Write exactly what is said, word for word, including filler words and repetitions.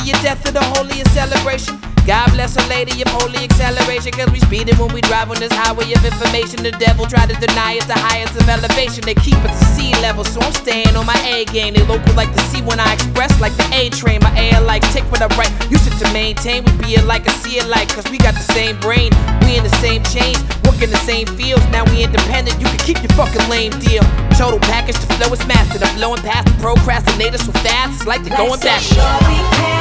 your death to the holiest celebration. God bless a lady of holy acceleration, cause we speeding when we drive on this highway of information. The devil try to deny us the highest of elevation. They keep us at sea level, so I'm staying on my A game. They local like the C when I express, like the A train. My A like tick when I write. Used to maintain, we be alike or see alike, cause we got the same brain. We in the same chains, work in the same fields. Now we independent, you can keep your fucking lame deal. Total package, the flow is mastered. I'm blowing past the procrastinators so fast, it's like they're going back.